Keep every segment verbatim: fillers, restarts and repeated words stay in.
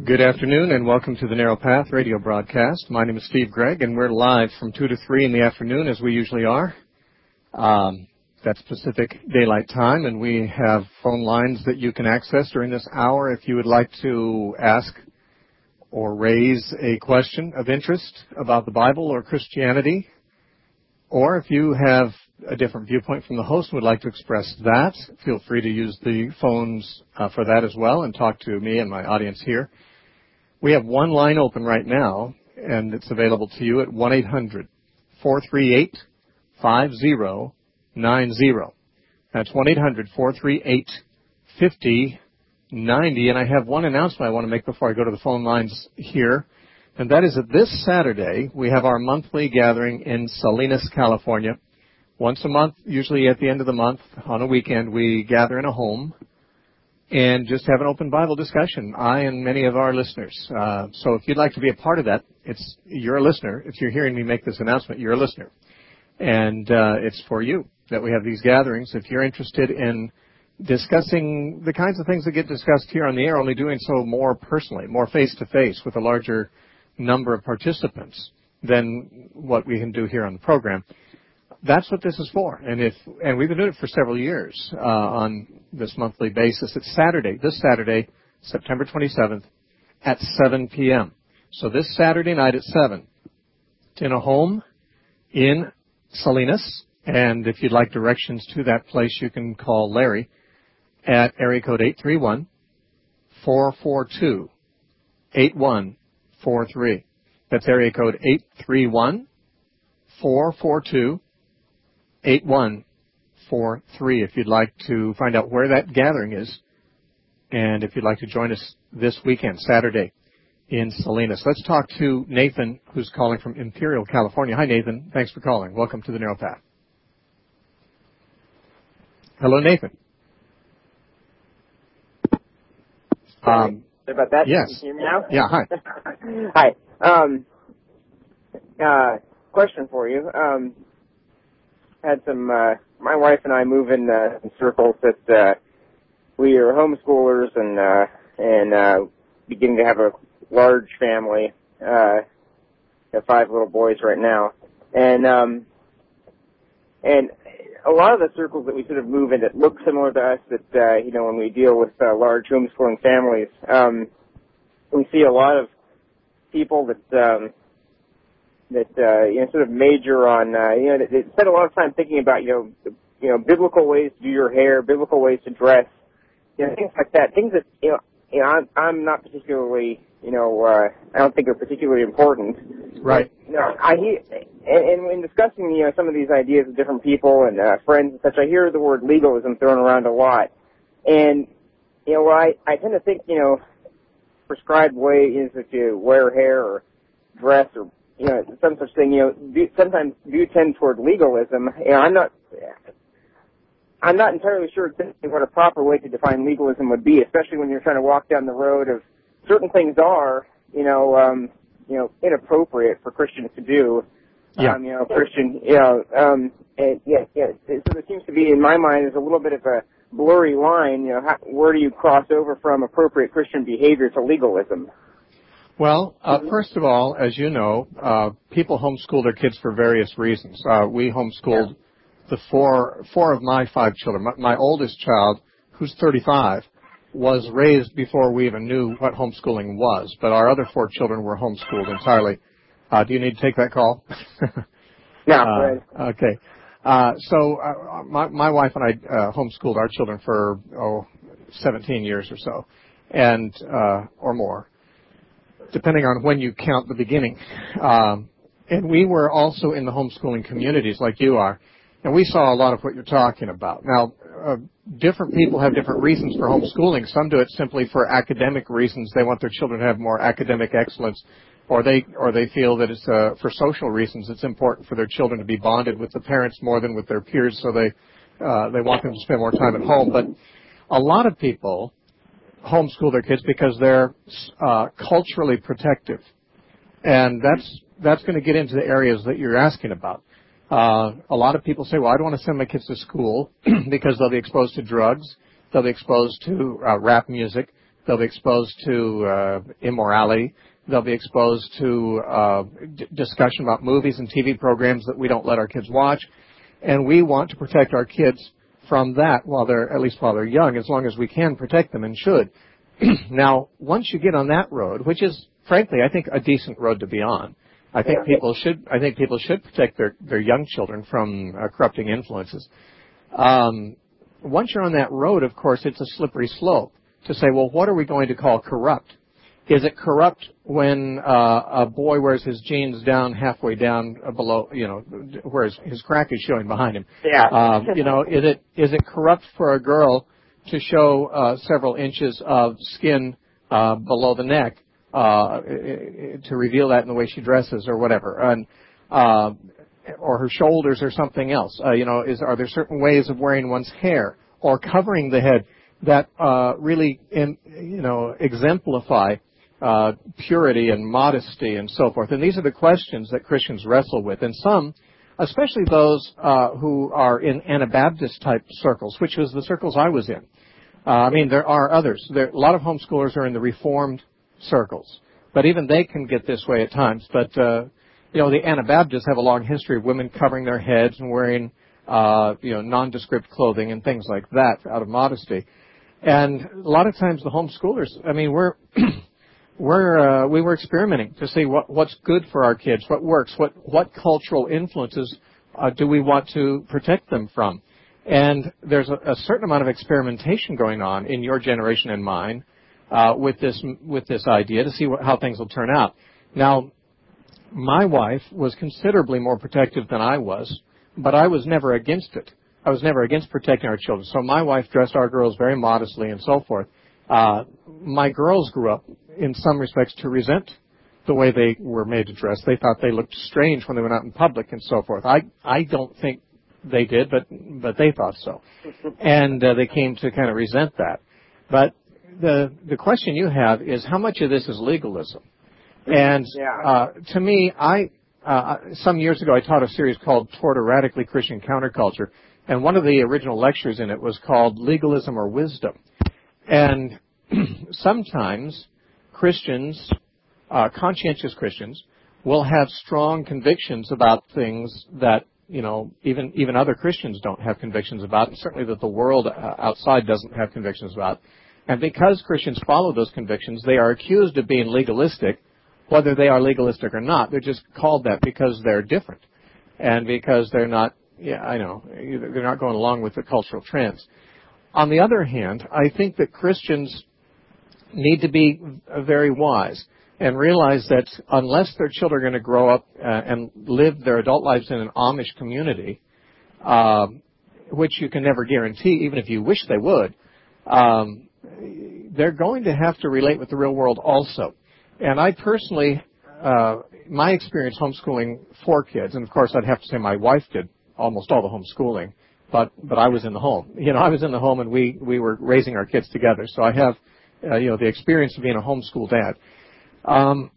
Good afternoon and welcome to the Narrow Path radio broadcast. My name is Steve Gregg and we're live from two to three in the afternoon as we usually are. Um, that's Pacific Daylight Time, and we have phone lines that you can access during this hour if you would like to ask or raise a question of interest about the Bible or Christianity, or if you have a different viewpoint from the host and would like to express that, feel free to use the phones uh, for that as well and talk to me and my audience here. We have one line open right now, and it's available to you at one eight hundred, four three eight, five zero nine zero. That's one eight hundred, four three eight, five zero nine zero. And I have one announcement I want to make before I go to the phone lines here, and that is that this Saturday we have our monthly gathering in Salinas, California. Once a month, usually at the end of the month, on a weekend, we gather in a home and just have an open Bible discussion, I and many of our listeners. Uh, so if you'd like to be a part of that, it's you're a listener. If you're hearing me make this announcement, you're a listener. And uh, it's for you that we have these gatherings. If you're interested in discussing the kinds of things that get discussed here on the air, only doing so more personally, more face-to-face with a larger number of participants than what we can do here on the program, that's what this is for. And if and we've been doing it for several years uh, on this monthly basis. It's Saturday, this Saturday, September twenty-seventh at seven p.m. So this Saturday night at seven, it's in a home in Salinas. And if you'd like directions to that place, you can call Larry at area code eight three one, four four two, eight one four three. That's area code eight three one, four four two, eight one four three if you'd like to find out where that gathering is, and if you'd like to join us this weekend, Saturday, in Salinas. Let's talk to Nathan, who's calling from Imperial, California. Hi, Nathan. Thanks for calling. Welcome to the Narrow Path. Hello, Nathan. Sorry um, about that. Yes. Can you hear me now? Yeah, hi. Hi. Um, uh, question for you. Um, had some, uh, my wife and I move in, uh, in circles that, uh, we are homeschoolers and, uh, and, uh, beginning to have a large family, uh, have five little boys right now. And, um, and a lot of the circles that we sort of move in that look similar to us that, uh, you know, when we deal with, uh, large homeschooling families, um, we see a lot of people that, um, that, uh, you know, sort of major on, uh, you know, they spend a lot of time thinking about, you know, you know, biblical ways to do your hair, biblical ways to dress, you know, things like that. Things that, you know, you know, I'm, I'm not particularly, you know, uh, I don't think are particularly important. Right. But, you know, I hear, and, and when discussing, you know, some of these ideas with different people and, uh, friends and such, I hear the word legalism thrown around a lot. And, you know, I, I tend to think, you know, prescribed ways that you wear hair or dress or, you know, some such thing, you know, do, sometimes do tend toward legalism. You know, I'm not, I'm not entirely sure exactly what a proper way to define legalism would be, especially when you're trying to walk down the road of certain things are, you know, um, you know, inappropriate for Christians to do. Yeah. Um, you know, Christian, you know, um, and yeah, yeah. So there seems to be, in my mind, there's a little bit of a blurry line. You know, how, where do you cross over from appropriate Christian behavior to legalism? Well, uh, first of all, as you know, uh, people homeschool their kids for various reasons. Uh, we homeschooled yeah. the four four of my five children. My, my oldest child, who's thirty-five, was raised before we even knew what homeschooling was. But our other four children were homeschooled entirely. Uh, do you need to take that call? No. uh, okay. Uh, so uh, my, my wife and I uh, homeschooled our children for, oh, seventeen years or so, and uh, or more, depending on when you count the beginning. Um, and we were also in the homeschooling communities like you are, and we saw a lot of what you're talking about. Now, uh, different people have different reasons for homeschooling. Some do it simply for academic reasons. They want their children to have more academic excellence, or they or they feel that it's uh, for social reasons. It's important for their children to be bonded with the parents more than with their peers, so they uh, they want them to spend more time at home. But a lot of people homeschool their kids because they're uh, culturally protective, and that's that's going to get into the areas that you're asking about. Uh, a lot of people say, well, I don't want to send my kids to school because they'll be exposed to drugs, they'll be exposed to uh, rap music, They'll be exposed to uh, immorality. They'll be exposed to uh, d- discussion about movies and T V programs that we don't let our kids watch. And we want to protect our kids from that while they're, at least while they're young, as long as we can protect them and should. Now, once you get on that road, which is, frankly, I think a decent road to be on, I think people should, I think people should protect their, their young children from uh, corrupting influences. Um, once you're on that road, of course, it's a slippery slope to say, well, what are we going to call corrupt? Is it corrupt when uh, a boy wears his jeans down halfway down uh, below, you know, where his, his crack is showing behind him? Yeah. Um, you know, is it is it corrupt for a girl to show uh, several inches of skin uh, below the neck uh, to reveal that in the way she dresses or whatever, and uh, or her shoulders or something else? Uh, you know, is are there certain ways of wearing one's hair or covering the head that uh, really, in, you know, exemplify Uh, purity and modesty and so forth? And these are the questions that Christians wrestle with. And some, especially those uh, who are in Anabaptist type circles, which was the circles I was in. Uh, I mean, there are others. There, a lot of homeschoolers are in the Reformed circles, but even they can get this way at times. But, uh, you know, the Anabaptists have a long history of women covering their heads and wearing, uh, you know, nondescript clothing and things like that out of modesty. And a lot of times the homeschoolers, I mean, we're... We're, uh, we were experimenting to see what, what's good for our kids, what works, what, what cultural influences uh, do we want to protect them from. And there's a, a certain amount of experimentation going on in your generation and mine uh, with this with this idea to see what, how things will turn out. Now, my wife was considerably more protective than I was, but I was never against it. I was never against protecting our children. So my wife dressed our girls very modestly and so forth. Uh, my girls grew up, in some respects, to resent the way they were made to dress. They thought they looked strange when they went out in public and so forth. I, I don't think they did, but, but they thought so. And uh, they came to kind of resent that. But the, the question you have is how much of this is legalism? And uh, to me, I, uh, some years ago I taught a series called Toward a Radically Christian Counterculture, and one of the original lectures in it was called Legalism or Wisdom. And sometimes Christians, uh, conscientious Christians, will have strong convictions about things that, you know, even even other Christians don't have convictions about, and certainly that the world outside doesn't have convictions about. And because Christians follow those convictions, they are accused of being legalistic, whether they are legalistic or not. They're just called that because they're different, and because they're not, yeah, I know, they're not going along with the cultural trends. On the other hand, I think that Christians need to be very wise and realize that unless their children are going to grow up uh, and live their adult lives in an Amish community, uh, which you can never guarantee, even if you wish they would, um, they're going to have to relate with the real world also. And I personally, uh, my experience homeschooling four kids, and of course I'd have to say my wife did almost all the homeschooling, but but I was in the home. You know, I was in the home and we, we were raising our kids together. So I have, uh, you know, the experience of being a homeschool dad. Um,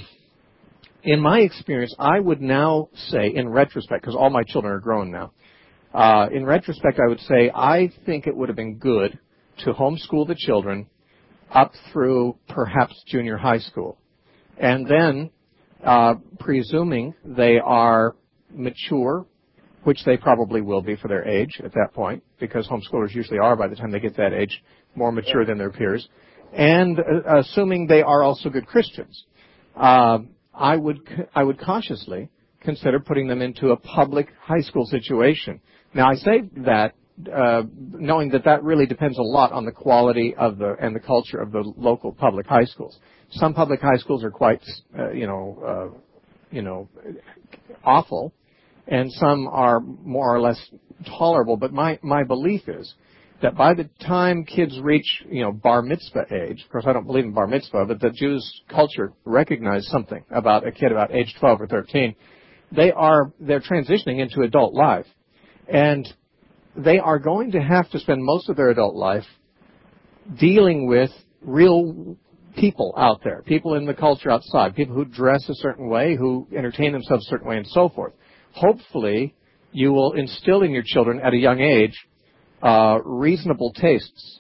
in my experience, I would now say, in retrospect, because all my children are grown now, uh, in retrospect, I would say I think it would have been good to homeschool the children up through perhaps junior high school. And then, uh, presuming they are mature, which they probably will be for their age at that point, because homeschoolers usually are, by the time they get that age, more mature than their peers, and uh, assuming they are also good Christians, uh, I would I would cautiously consider putting them into a public high school situation. Now, I say that uh, knowing that that really depends a lot on the quality of the and the culture of the local public high schools. Some public high schools are quite, uh, you know, uh, you know, awful, and some are more or less tolerable. But my, my belief is that by the time kids reach, you know, bar mitzvah age, of course I don't believe in bar mitzvah, but the Jews' culture recognizes something about a kid about age twelve or thirteen. They are, they're transitioning into adult life. And they are going to have to spend most of their adult life dealing with real people out there, people in the culture outside, people who dress a certain way, who entertain themselves a certain way, and so forth. Hopefully, you will instill in your children at a young age uh, reasonable tastes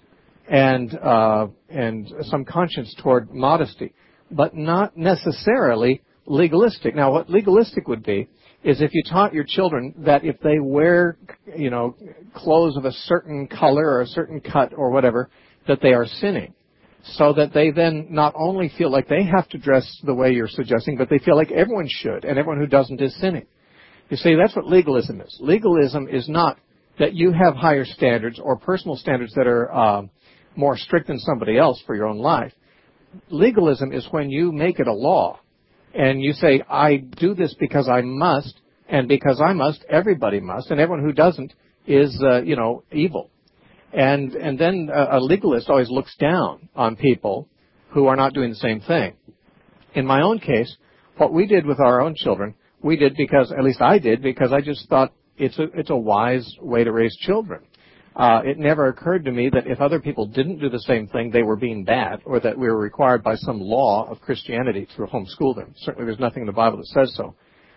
and uh, and some conscience toward modesty, but not necessarily legalistic. Now, what legalistic would be is if you taught your children that if they wear, you know, clothes of a certain color or a certain cut or whatever, that they are sinning, so that they then not only feel like they have to dress the way you're suggesting, but they feel like everyone should, and everyone who doesn't is sinning. You see, that's what legalism is. Legalism is not that you have higher standards or personal standards that are um, more strict than somebody else for your own life. Legalism is when you make it a law, and you say, I do this because I must, and because I must, everybody must, and everyone who doesn't is, uh, you know, evil. And and then a legalist always looks down on people who are not doing the same thing. In my own case, what we did with our own children, we did because, at least I did, because I just thought it's a it's a wise way to raise children. Uh, it never occurred to me that if other people didn't do the same thing, they were being bad, or that we were required by some law of Christianity to homeschool them. Certainly there's nothing in the Bible that says so.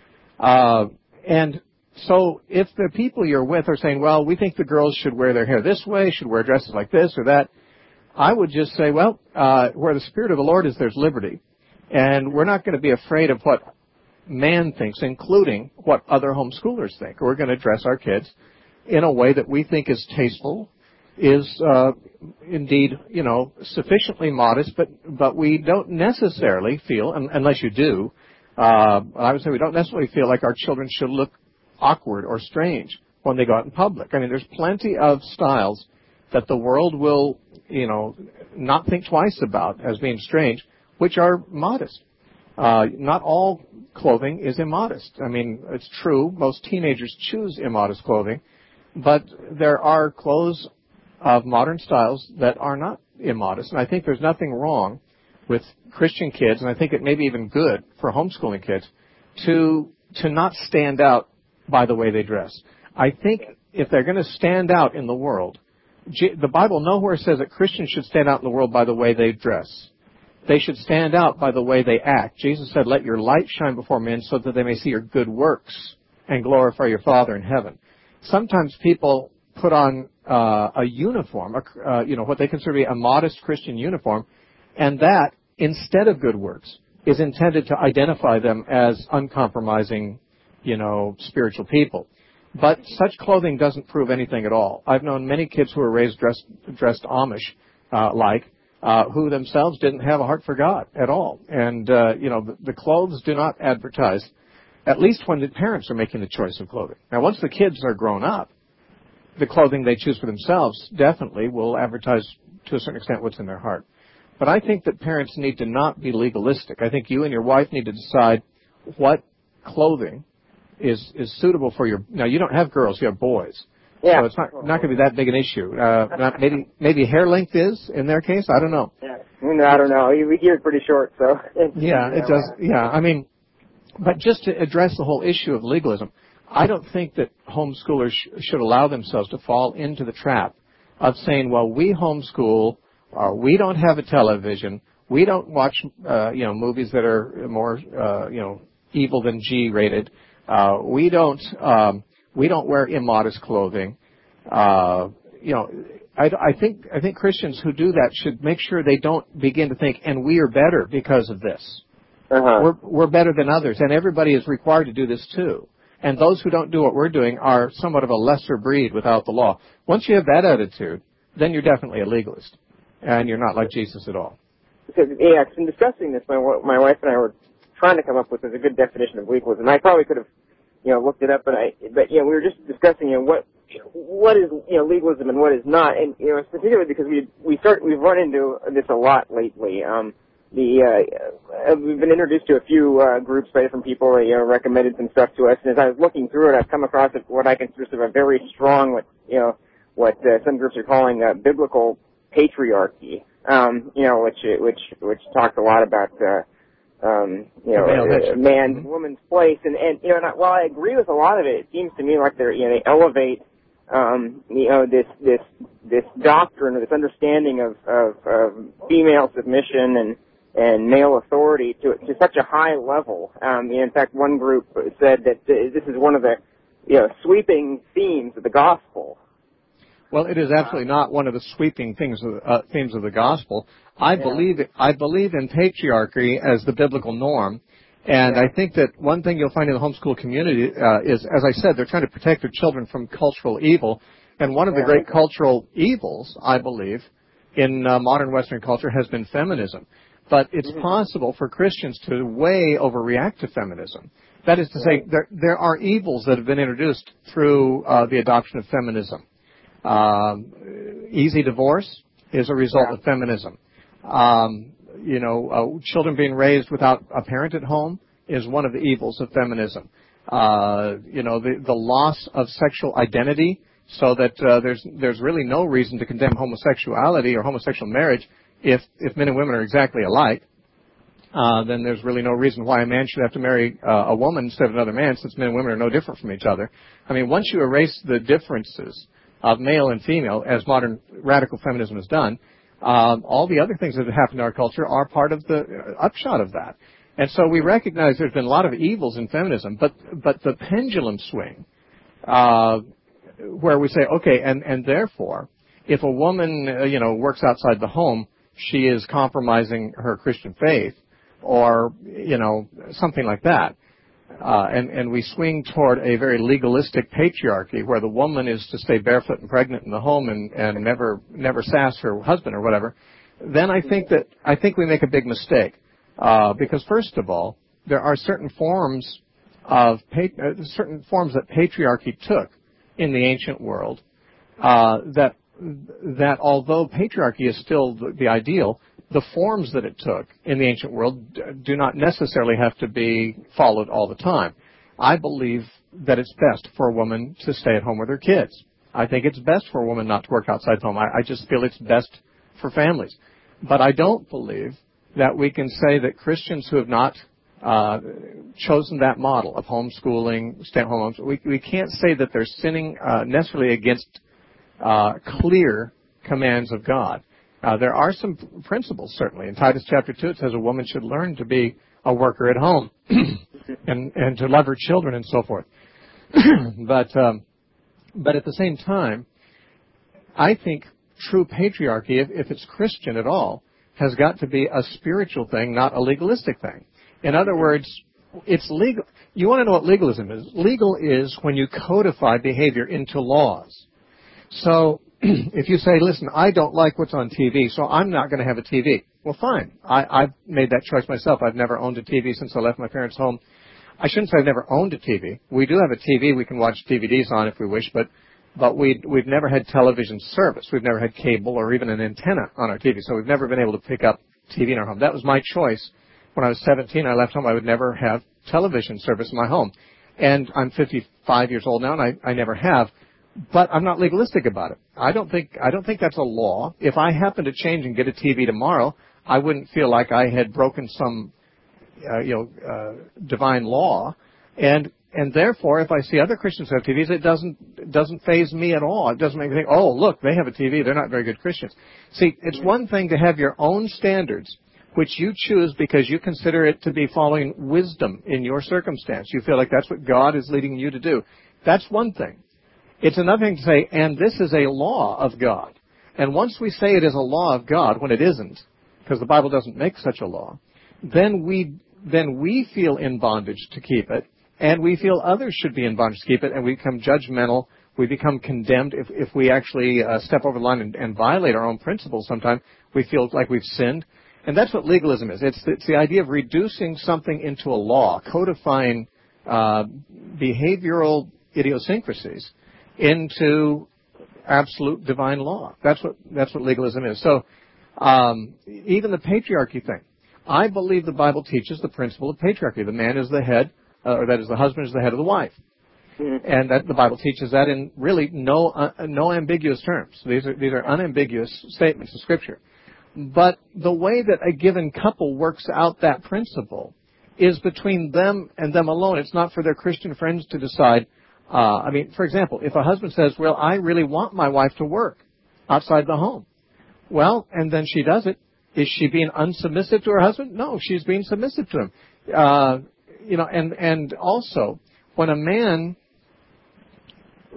Uh, and so if the people you're with are saying, well, we think the girls should wear their hair this way, should wear dresses like this or that, I would just say, well, uh, where the Spirit of the Lord is, there's liberty. And we're not going to be afraid of what man thinks, including what other homeschoolers think. We're going to dress our kids in a way that we think is tasteful, is uh, indeed, you know, sufficiently modest, but but we don't necessarily feel, unless you do, uh, I would say we don't necessarily feel like our children should look awkward or strange when they go out in public. I mean, there's plenty of styles that the world will, you know, not think twice about as being strange, which are modest. Uh, not all clothing is immodest. I mean, it's true, most teenagers choose immodest clothing, but there are clothes of modern styles that are not immodest. And I think there's nothing wrong with Christian kids, and I think it may be even good for homeschooling kids, to to not stand out by the way they dress. I think if they're going to stand out in the world, the Bible nowhere says that Christians should stand out in the world by the way they dress. They should stand out by the way they act. Jesus said, let your light shine before men so that they may see your good works and glorify your Father in heaven. Sometimes people put on uh, a uniform, uh, you know, what they consider to be a modest Christian uniform, and that, instead of good works, is intended to identify them as uncompromising, you know, spiritual people. But such clothing doesn't prove anything at all. I've known many kids who were raised dressed, dressed Amish-like, uh, uh, who themselves didn't have a heart for God at all. And, uh, you know, the, the clothes do not advertise, at least when the parents are making the choice of clothing. Now, once the kids are grown up, the clothing they choose for themselves definitely will advertise to a certain extent what's in their heart. But I think that parents need to not be legalistic. I think you and your wife need to decide what clothing is is suitable for your... Now, you don't have girls, you have boys. Yeah. So it's not not going to be that big an issue. Uh, not, maybe maybe hair length is in their case. I don't know. Yeah. I don't know. We gear pretty short, so... Yeah, it does. Yeah, I mean... But just to address the whole issue of legalism, I don't think that homeschoolers sh- should allow themselves to fall into the trap of saying, well, we homeschool, or we don't have a television, we don't watch, uh, you know, movies that are more, uh, you know, evil than G-rated, uh, we don't, um, we don't wear immodest clothing. Uh, you know, I, I think I think Christians who do that should make sure they don't begin to think, and we are better because of this. Uh-huh. We're, we're better than others, and everybody is required to do this too. And those who don't do what we're doing are somewhat of a lesser breed without the law. Once you have that attitude, then you're definitely a legalist, and you're not like Jesus at all. Because, yeah, in discussing this, my my wife and I were trying to come up with a good definition of legalism. I probably could have, you know, looked it up, but I, but you know, we were just discussing, you know, what what is, you know, legalism and what is not, and you know, particularly because we we start we've run into this a lot lately. Um, The uh, we've been introduced to a few uh, groups by different people. They, you know, recommended some stuff to us, and as I was looking through it, I've come across what I consider sort of a very strong, what you know, what uh, some groups are calling uh, biblical patriarchy. Um, you know, which which which talks a lot about uh, um, you know, uh, man's mm-hmm. woman's place, and and you know, and I, while I agree with a lot of it, it seems to me like they're you know they elevate um, you know this this this doctrine or this understanding of of, of female submission and and male authority to to such a high level. Um, in fact, one group said that this is one of the, you know, sweeping themes of the gospel. Well, it is absolutely not one of the sweeping things of, uh, themes of the gospel. I Yeah. believe I believe in patriarchy as the biblical norm, and Yeah. I think that one thing you'll find in the homeschool community uh, is, as I said, they're trying to protect their children from cultural evil, and one of the Yeah. great cultural evils, I believe, in uh, modern Western culture has been feminism. But it's Mm-hmm. possible for Christians to way overreact to feminism. That is to Right. say, there there are evils that have been introduced through uh, the adoption of feminism. Um, easy divorce is a result Yeah. of feminism. Um, you know, uh, children being raised without a parent at home is one of the evils of feminism. Uh, you know, the, the loss of sexual identity, so that uh, there's there's really no reason to condemn homosexuality or homosexual marriage if if men and women are exactly alike. Uh, then there's really no reason why a man should have to marry uh, a woman instead of another man, since men and women are no different from each other. I mean, once you erase the differences of male and female, as modern radical feminism has done, um, all the other things that have happened in our culture are part of the upshot of that. And so we recognize there's been a lot of evils in feminism, but but the pendulum swing, uh, where we say, okay, and, and therefore, if a woman, uh, you know, works outside the home, she is compromising her Christian faith, or, you know, something like that. Uh, and, and we swing toward a very legalistic patriarchy where the woman is to stay barefoot and pregnant in the home and, and never never sass her husband or whatever. Then I think that I think we make a big mistake, uh, because first of all, there are certain forms of pat- uh, certain forms that patriarchy took in the ancient world uh, that that although patriarchy is still the, the ideal, the forms that it took in the ancient world d- do not necessarily have to be followed all the time. I believe that it's best for a woman to stay at home with her kids. I think it's best for a woman not to work outside the home. I, I just feel it's best for families. But I don't believe that we can say that Christians who have not uh, chosen that model of homeschooling, stay-at-home homes, we, we can't say that they're sinning uh, necessarily against uh, clear commands of God. Uh, there are some principles, certainly. In Titus chapter two, it says a woman should learn to be a worker at home and, and to love her children and so forth. but, um, but at the same time, I think true patriarchy, if, if it's Christian at all, has got to be a spiritual thing, not a legalistic thing. In other words, it's legal. You want to know what legalism is? Legal is when you codify behavior into laws. So if you say, listen, I don't like what's on T V, so I'm not going to have a T V. Well, fine. I, I've made that choice myself. I've never owned a T V since I left my parents' home. I shouldn't say I've never owned a T V. We do have a T V we can watch D V Ds on if we wish, but but we, we've never had television service. We've never had cable or even an antenna on our T V, so we've never been able to pick up T V in our home. That was my choice. When I was seventeen, I left home. I would never have television service in my home. And I'm fifty-five years old now, and I, I never have. But I'm not legalistic about it. I don't think I don't think that's a law. If I happen to change and get a T V tomorrow, I wouldn't feel like I had broken some, uh, you know, uh, divine law. And and therefore, if I see other Christians have T Vs, it doesn't it doesn't faze me at all. It doesn't make me think, oh, look, they have a T V. They're not very good Christians. See, it's one thing to have your own standards, which you choose because you consider it to be following wisdom in your circumstance. You feel like that's what God is leading you to do. That's one thing. It's another thing to say, and this is a law of God. And once we say it is a law of God, when it isn't, because the Bible doesn't make such a law, then we then we feel in bondage to keep it, and we feel others should be in bondage to keep it, and we become judgmental. We become condemned if, if we actually uh, step over the line and, and violate our own principles sometimes. We feel like we've sinned. And that's what legalism is. It's, it's the idea of reducing something into a law, codifying uh, behavioral idiosyncrasies into absolute divine law. That's what that's what legalism is. So um, even the patriarchy thing, I believe the Bible teaches the principle of patriarchy. The man is the head, uh, or that is the husband is the head of the wife, mm-hmm. and that the Bible teaches that in really no uh, no ambiguous terms. These are these are unambiguous statements of Scripture. But the way that a given couple works out that principle is between them and them alone. It's not for their Christian friends to decide. Uh, I mean, for example, if a husband says, well, I really want my wife to work outside the home. Well, and then she does it. Is she being unsubmissive to her husband? No, she's being submissive to him. Uh, you know, and, and also, when a man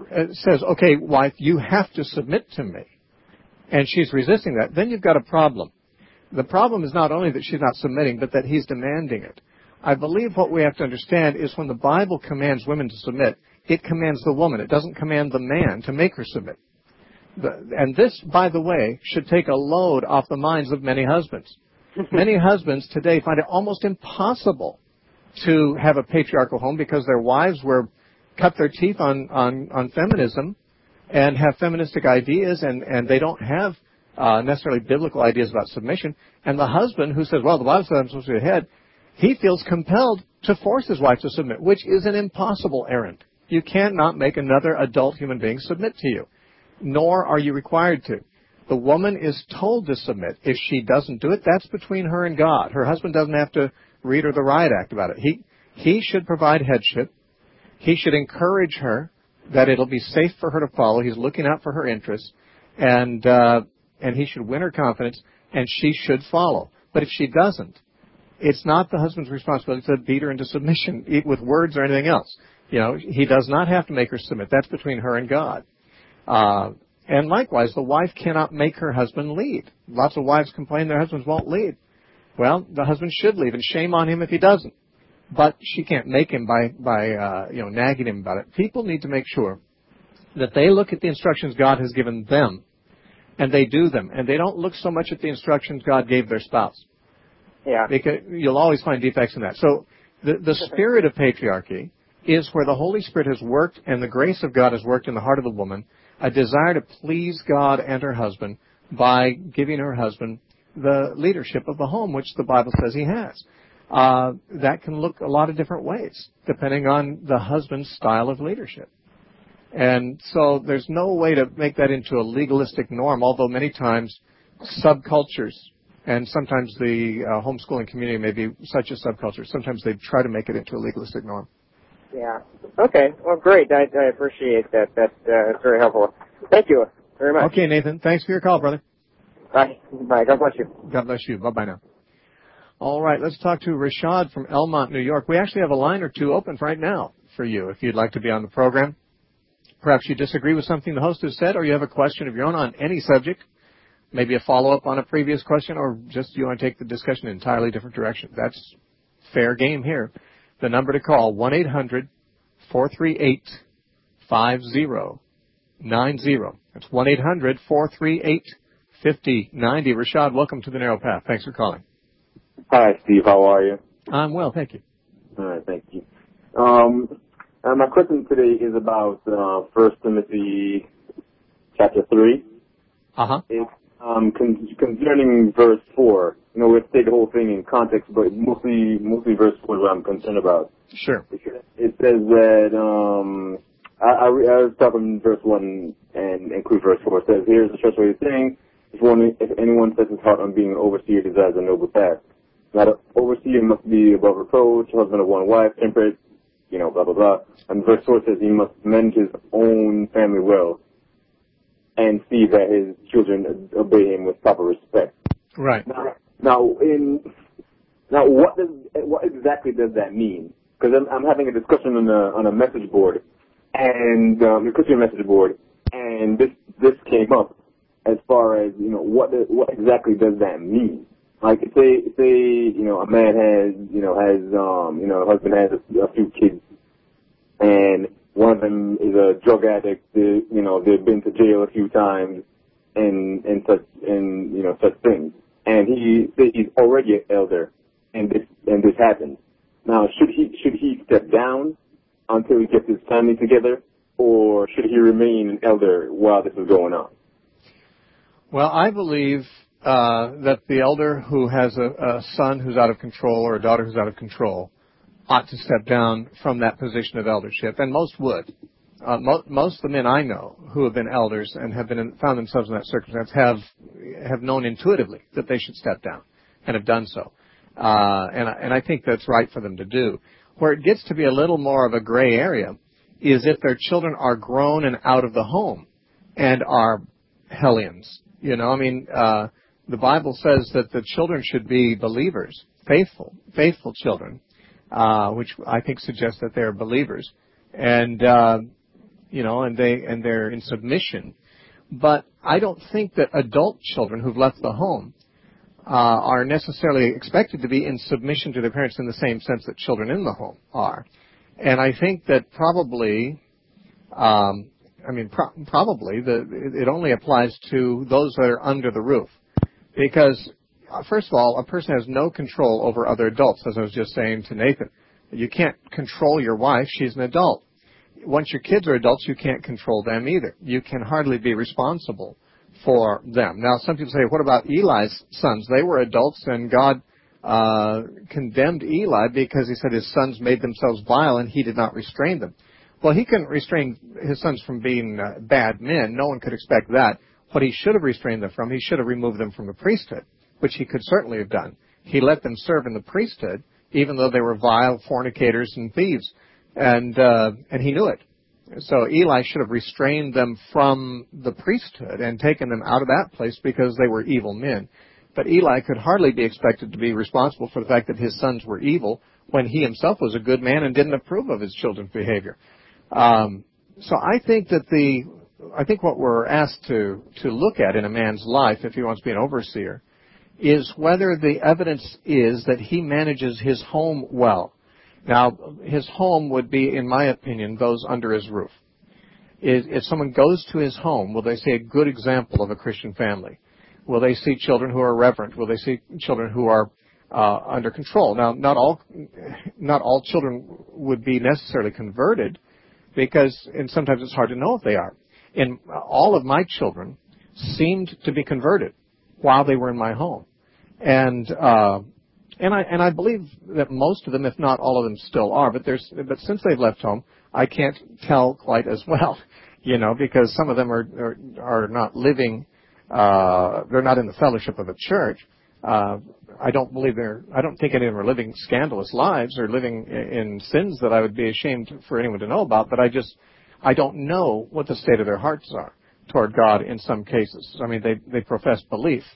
uh, says, okay, wife, you have to submit to me, and she's resisting that, then you've got a problem. The problem is not only that she's not submitting, but that he's demanding it. I believe what we have to understand is when the Bible commands women to submit, it commands the woman. It doesn't command the man to make her submit. The, and this, by the way, should take a load off the minds of many husbands. Many husbands today find it almost impossible to have a patriarchal home because their wives were cut their teeth on, on, on feminism and have feministic ideas, and, and they don't have uh, necessarily biblical ideas about submission. And the husband who says, well, the Bible says I'm supposed to be the head, he feels compelled to force his wife to submit, which is an impossible errand. You cannot make another adult human being submit to you, nor are you required to. The woman is told to submit. If she doesn't do it, that's between her and God. Her husband doesn't have to read her the riot act about it. He, he should provide headship. He should encourage her that it'll be safe for her to follow. He's looking out for her interests, and uh, and he should win her confidence, and she should follow. But if she doesn't, it's not the husband's responsibility to beat her into submission with words or anything else. You know, he does not have to make her submit. That's between her and God. Uh, and likewise, the wife cannot make her husband lead. Lots of wives complain their husbands won't lead. Well, the husband should lead, and shame on him if he doesn't. But she can't make him by, by uh, you know, nagging him about it. People need to make sure that they look at the instructions God has given them, and they do them. And they don't look so much at the instructions God gave their spouse. Yeah. Because you'll always find defects in that. So the, the spirit of patriarchy is where the Holy Spirit has worked and the grace of God has worked in the heart of the woman, a desire to please God and her husband by giving her husband the leadership of the home, which the Bible says he has. Uh, that can look a lot of different ways, depending on the husband's style of leadership. And so there's no way to make that into a legalistic norm, although many times subcultures, and sometimes the uh, homeschooling community may be such a subculture, sometimes they try to make it into a legalistic norm. Yeah. Okay. Well, great. I, I appreciate that. That, uh, that's very helpful. Thank you very much. Okay, Nathan. Thanks for your call, brother. Bye. Bye. God bless you. God bless you. Bye-bye now. All right. Let's talk to Rashad from Elmont, New York. We actually have a line or two open right now for you if you'd like to be on the program. Perhaps you disagree with something the host has said, or you have a question of your own on any subject, maybe a follow-up on a previous question, or just you want to take the discussion in an entirely different direction. That's fair game here. The number to call, one eight hundred four three eight five zero nine zero. That's one eight hundred four three eight five zero nine zero. Rashad, welcome to the Narrow Path. Thanks for calling. Hi, Steve. How are you? I'm well, thank you. All right, thank you. Um, uh, my question today is about uh, First Timothy chapter three. Uh-huh. It's um, con- concerning verse four. You know, we'll take the whole thing in context, but mostly, mostly verse four is what I'm concerned about. Sure. It says that, um, I, I, I was talking verse one and include verse four. It says, here's the trustworthy thing. If, one, if anyone sets his heart on being an overseer, desires a noble task. Now, the overseer must be above reproach, husband of one wife, temperate, you know, blah, blah, blah. And verse four says he must mend his own family well and see that his children obey him with proper respect. Right. Now, now, in, now what does, what exactly does that mean? Because I'm, I'm having a discussion on a, on a message board, and, um, a Christian message board, and this, this came up as far as, you know, what, the, what exactly does that mean? Like, say, say, you know, a man has, you know, has, um, you know, a husband has a, a few kids, and one of them is a drug addict. They, you know, they've been to jail a few times, and and such, and you know, such things. And he, say he's already an elder, and this and this happens. Now, should he should he step down until he gets his family together, or should he remain an elder while this is going on? Well, I believe uh, that the elder who has a, a son who's out of control or a daughter who's out of control ought to step down from that position of eldership, and most would. Uh, mo- most of the men I know who have been elders and have been in, found themselves in that circumstance have have known intuitively that they should step down and have done so. Uh, and, and I think that's right for them to do. Where it gets to be a little more of a gray area is if their children are grown and out of the home and are hellions. You know, I mean, uh, the Bible says that the children should be believers, faithful, faithful children. Uh, which I think suggests that they're believers. And, uh, you know, and they and they're in submission. But I don't think that adult children who've left the home uh, are necessarily expected to be in submission to their parents in the same sense that children in the home are. And I think that probably, um, I mean, pro- probably the, it only applies to those that are under the roof. Because, uh, first of all, a person has no control over other adults, as I was just saying to Nathan. You can't control your wife. She's an adult. Once your kids are adults, you can't control them either. You can hardly be responsible for them. Now, some people say, what about Eli's sons? They were adults, and God uh, condemned Eli because he said his sons made themselves vile, and he did not restrain them. Well, he couldn't restrain his sons from being uh, bad men. No one could expect that. What he should have restrained them from, he should have removed them from the priesthood, which he could certainly have done. He let them serve in the priesthood, even though they were vile fornicators and thieves. And uh, and he knew it. So Eli should have restrained them from the priesthood and taken them out of that place because they were evil men. But Eli could hardly be expected to be responsible for the fact that his sons were evil when he himself was a good man and didn't approve of his children's behavior. Um, so I think that the I think what we're asked to to look at in a man's life, if he wants to be an overseer, is whether the evidence is that he manages his home well. Now, his home would be, in my opinion, those under his roof. If someone goes to his home, will they see a good example of a Christian family? Will they see children who are reverent? Will they see children who are uh, under control? Now, not all not all children would be necessarily converted, because, and sometimes it's hard to know if they are. And all of my children seemed to be converted while they were in my home, and. Uh, And I and I believe that most of them, if not all of them, still are. But there's but since they've left home, I can't tell quite as well, you know, because some of them are are, are not living. Uh, they're not in the fellowship of a church. Uh, I don't believe they're. I don't think any of them are living scandalous lives or living in sins that I would be ashamed for anyone to know about. But I just I don't know what the state of their hearts are toward God in some cases. I mean, they they profess belief.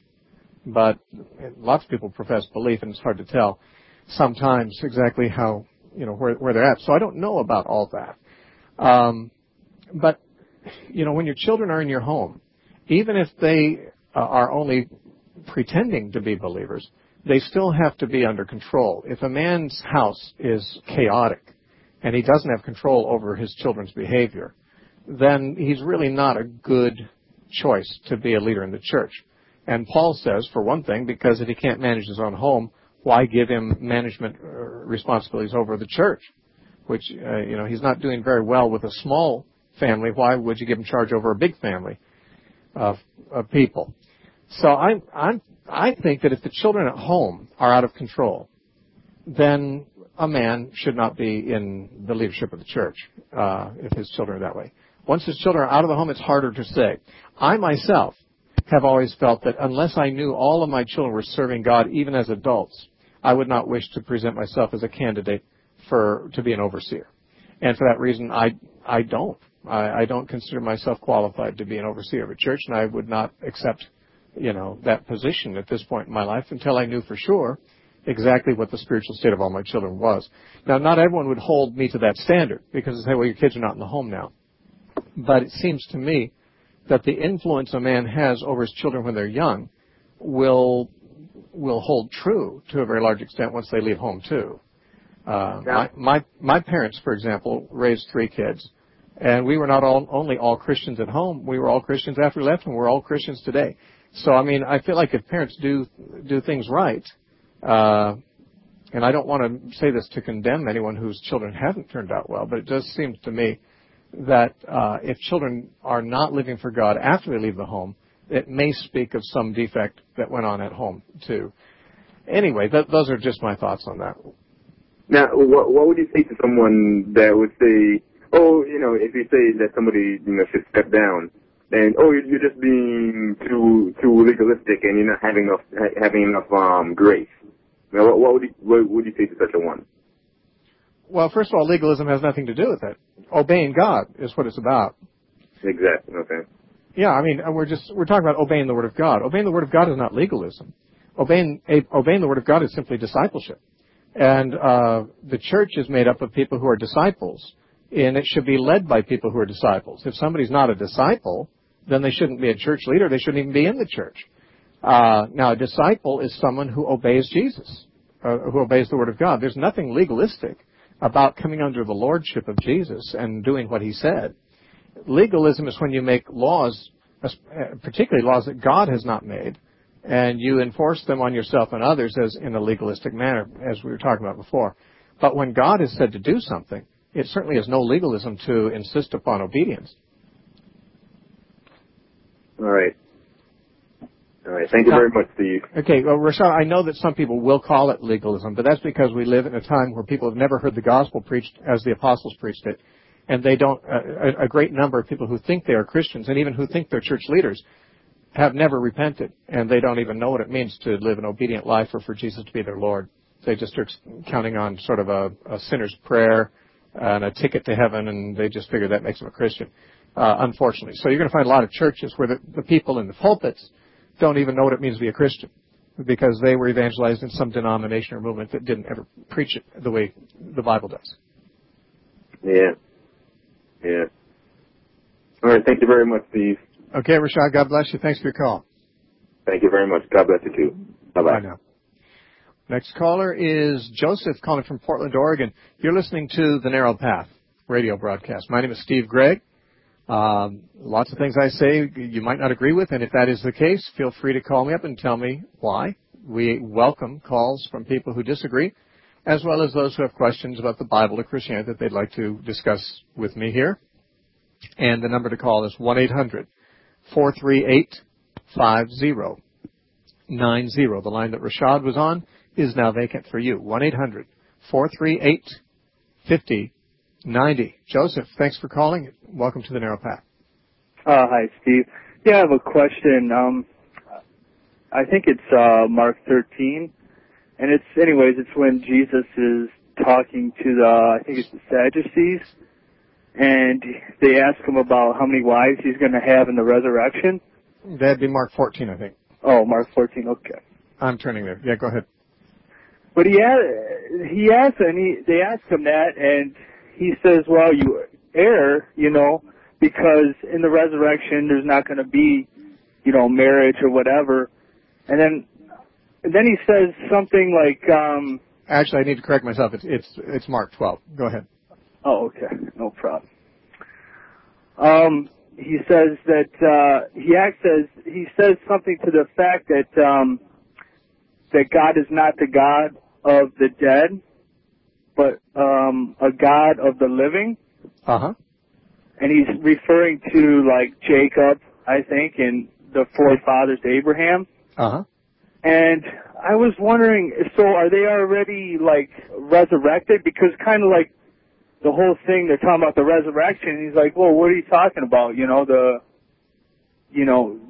But lots of people profess belief, and it's hard to tell sometimes exactly how, you know, where, where they're at. So I don't know about all that. Um, but, you know, when your children are in your home, even if they uh, are only pretending to be believers, they still have to be under control. If a man's house is chaotic and he doesn't have control over his children's behavior, then he's really not a good choice to be a leader in the church. And Paul says, for one thing, because if he can't manage his own home, why give him management responsibilities over the church? Which, uh, you know, he's not doing very well with a small family. Why would you give him charge over a big family of, of people? So I, I'm, I think that if the children at home are out of control, then a man should not be in the leadership of the church uh, if his children are that way. Once his children are out of the home, it's harder to say. I myself have always felt that unless I knew all of my children were serving God, even as adults, I would not wish to present myself as a candidate for to be an overseer. And for that reason, I I don't. I, I don't consider myself qualified to be an overseer of a church, and I would not accept, you know, that position at this point in my life until I knew for sure exactly what the spiritual state of all my children was. Now, not everyone would hold me to that standard, because they say, well, your kids are not in the home now. But it seems to me that the influence a man has over his children when they're young will will hold true to a very large extent once they leave home too. Uh, my, my my parents, for example, raised three kids, and we were not all, only all Christians at home. We were all Christians after we left, and we're all Christians today. So I mean, I feel like if parents do do things right, uh, and I don't want to say this to condemn anyone whose children haven't turned out well, but it does seem to me that uh, if children are not living for God after they leave the home, it may speak of some defect that went on at home, too. Anyway, th- those are just my thoughts on that. Now, what, what would you say to someone that would say, oh, you know, if you say that somebody, you know, should step down, and, oh, you're just being too too legalistic and you're not having enough, having enough um, grace. Now, what, what, would you, what would you say to such a one? Well, first of all, legalism has nothing to do with it. Obeying God is what it's about. Exactly. Okay. Yeah, I mean, we're just we're talking about obeying the Word of God. Obeying the Word of God is not legalism. Obeying obeying the Word of God is simply discipleship. And uh, the church is made up of people who are disciples, and it should be led by people who are disciples. If somebody's not a disciple, then they shouldn't be a church leader. They shouldn't even be in the church. Uh, now, a disciple is someone who obeys Jesus, uh, who obeys the Word of God. There's nothing legalistic about coming under the lordship of Jesus and doing what he said. Legalism is when you make laws, particularly laws that God has not made, and you enforce them on yourself and others as in a legalistic manner, as we were talking about before. But when God has said to do something, it certainly is no legalism to insist upon obedience. All right. All right. Thank you very much, Steve. Okay. Well, Rashad, I know that some people will call it legalism, but that's because we live in a time where people have never heard the gospel preached as the apostles preached it. And they don't, a, a great number of people who think they are Christians and even who think they're church leaders have never repented. And they don't even know what it means to live an obedient life or for Jesus to be their Lord. They just are counting on sort of a, a sinner's prayer and a ticket to heaven, and they just figure that makes them a Christian, uh, unfortunately. So you're going to find a lot of churches where the, the people in the pulpits don't even know what it means to be a Christian because they were evangelized in some denomination or movement that didn't ever preach it the way the Bible does. Yeah. Yeah. All right. Thank you very much, Steve. Okay, Rashad. God bless you. Thanks for your call. Thank you very much. God bless you, too. Bye-bye. Bye now. Next caller is Joseph calling from Portland, Oregon. You're listening to The Narrow Path radio broadcast. My name is Steve Gregg. Um, lots of things I say you might not agree with, and if that is the case, feel free to call me up and tell me why. We welcome calls from people who disagree, as well as those who have questions about the Bible or Christianity that they'd like to discuss with me here. And the number to call is one eight hundred four three eight five zero nine zero. The line that Rashad was on is now vacant for you. one eight hundred four three eight five zero nine zero. Joseph, thanks for calling. Welcome to The Narrow Path. Uh, hi, Steve. Yeah, I have a question. Um, I think it's uh, Mark thirteen. And it's, anyways, it's when Jesus is talking to the, I think it's the Sadducees, and they ask him about how many wives he's going to have in the resurrection. That'd be Mark fourteen, I think. Oh, Mark fourteen, okay. I'm turning there. Yeah, go ahead. But he asked, he asked, and he, they asked him that, and he says, well, you err, you know, because in the resurrection there's not going to be, you know, marriage or whatever. And then And then he says something like, um... Actually, I need to correct myself. It's it's it's Mark twelve. Go ahead. Oh, okay. No problem. Um, he says that, uh, he acts as, he says something to the fact that, um, that God is not the God of the dead, but, um, a God of the living. Uh-huh. And he's referring to, like, Jacob, I think, and the forefathers to Abraham. Uh-huh. And I was wondering, so are they already, like, resurrected? Because kind of like the whole thing, they're talking about the resurrection. And he's like, well, what are you talking about? You know, the, you know,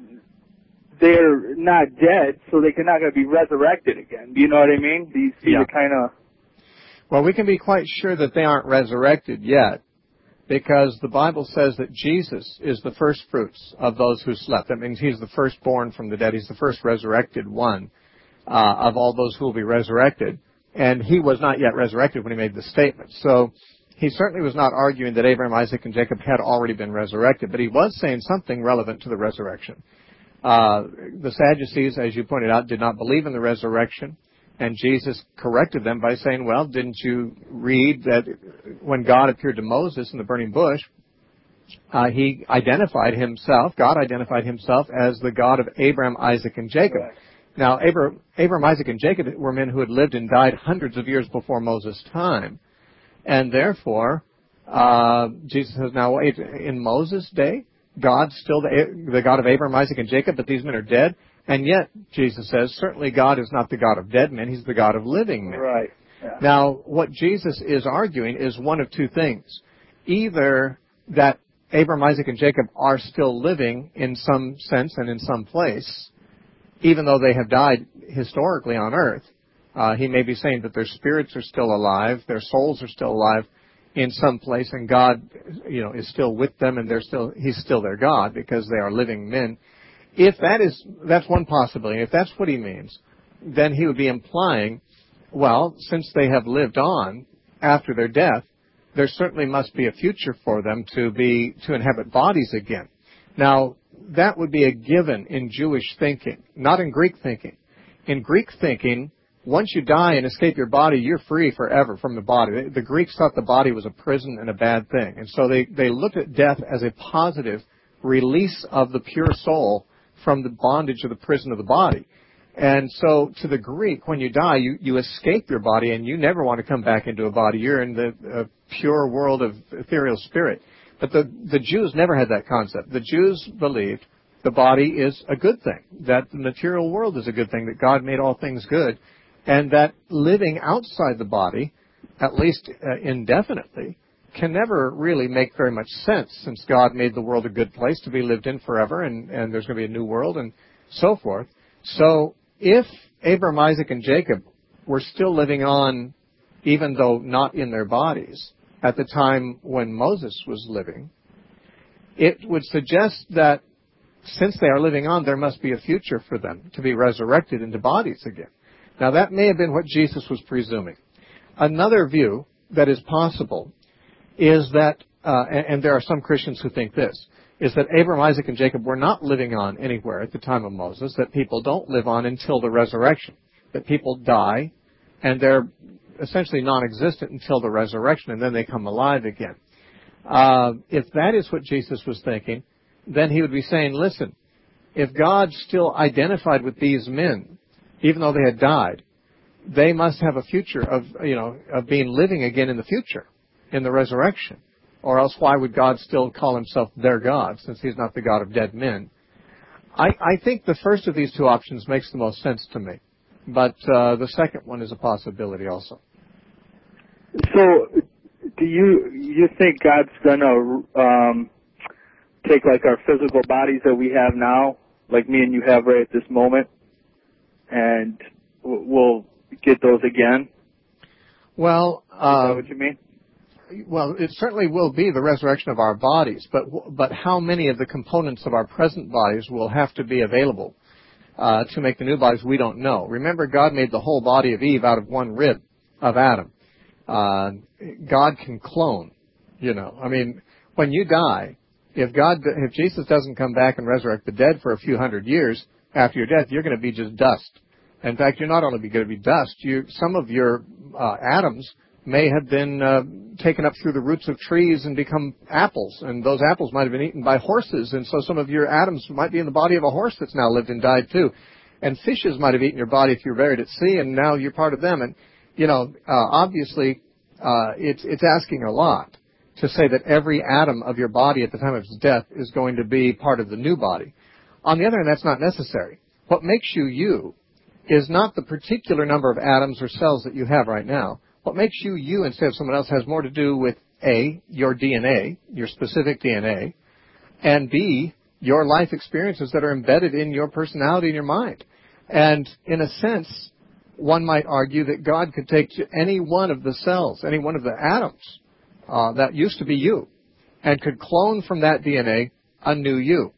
they're not dead, so they're not going to be resurrected again. Do you know what I mean? Do you see Yeah. the kind of... Well, we can be quite sure that they aren't resurrected yet, because the Bible says that Jesus is the first fruits of those who slept. That means he's the firstborn from the dead. He's the first resurrected one uh, of all those who will be resurrected. And he was not yet resurrected when he made the statement. So he certainly was not arguing that Abraham, Isaac, and Jacob had already been resurrected, but he was saying something relevant to the resurrection. Uh, the Sadducees, as you pointed out, did not believe in the resurrection. And Jesus corrected them by saying, well, didn't you read that when God appeared to Moses in the burning bush, uh, he identified himself, God identified himself as the God of Abraham, Isaac, and Jacob. Right. Now, Abraham, Abraham, Isaac, and Jacob were men who had lived and died hundreds of years before Moses' time. And therefore, uh, Jesus says, now, wait, in Moses' day, God's still the, the God of Abraham, Isaac, and Jacob, but these men are dead. And yet, Jesus says, certainly God is not the God of dead men, he's the God of living men. Right. Yeah. Now, what Jesus is arguing is one of two things. Either that Abraham, Isaac, and Jacob are still living in some sense and in some place, even though they have died historically on earth. Uh, he may be saying that their spirits are still alive, their souls are still alive in some place, and God, you know, is still with them, and they're still, he's still their God because they are living men. If that is, that's one possibility. If that's what he means, then he would be implying, well, since they have lived on after their death, there certainly must be a future for them to be to inhabit bodies again. Now, that would be a given in Jewish thinking, not in Greek thinking. In Greek thinking, once you die and escape your body, you're free forever from the body. The Greeks thought the body was a prison and a bad thing. And so they, they looked at death as a positive release of the pure soul from the bondage of the prison of the body. And so to the Greek, when you die, you, you escape your body and you never want to come back into a body. You're in the uh, pure world of ethereal spirit. But the, the Jews never had that concept. The Jews believed the body is a good thing, that the material world is a good thing, that God made all things good, and that living outside the body, at least uh, indefinitely, can never really make very much sense, since God made the world a good place to be lived in forever, and, and there's going to be a new world and so forth. So if Abraham, Isaac, and Jacob were still living on, even though not in their bodies, at the time when Moses was living, it would suggest that since they are living on, there must be a future for them to be resurrected into bodies again. Now, that may have been what Jesus was presuming. Another view that is possible is that, uh, and, and there are some Christians who think this, is that Abraham, Isaac, and Jacob were not living on anywhere at the time of Moses, that people don't live on until the resurrection, that people die and they're essentially non-existent until the resurrection, and then they come alive again. Uh, if that is what Jesus was thinking, then he would be saying, listen, if God still identified with these men, even though they had died, they must have a future of, you know, of being living again in the future, in the resurrection. Or else why would God still call himself their God, since he's not the God of dead men? I, I think the first of these two options makes the most sense to me. But uh, the second one is a possibility also. So, do you you think God's gonna um, take like our physical bodies that we have now, like me and you have right at this moment, and we'll get those again? Well, uh, is that what you mean? Well, it certainly will be the resurrection of our bodies, but but how many of the components of our present bodies will have to be available uh, to make the new bodies, we don't know. Remember, God made the whole body of Eve out of one rib of Adam. Uh, God can clone, you know. I mean, when you die, if God, if Jesus doesn't come back and resurrect the dead for a few hundred years after your death, you're going to be just dust. In fact, you're not only going to be dust, you, some of your uh, atoms may have been uh, taken up through the roots of trees and become apples, and those apples might have been eaten by horses, and so some of your atoms might be in the body of a horse that's now lived and died too. And fishes might have eaten your body if you're buried at sea, and now you're part of them. And you know, uh, obviously, uh, it's it's asking a lot to say that every atom of your body at the time of its death is going to be part of the new body. On the other hand, that's not necessary. What makes you you is not the particular number of atoms or cells that you have right now. What makes you you instead of someone else has more to do with A, your D N A, your specific D N A, and B, your life experiences that are embedded in your personality and your mind. And in a sense, one might argue that God could take any one of the cells, any one of the atoms uh, that used to be you, and could clone from that D N A a new you,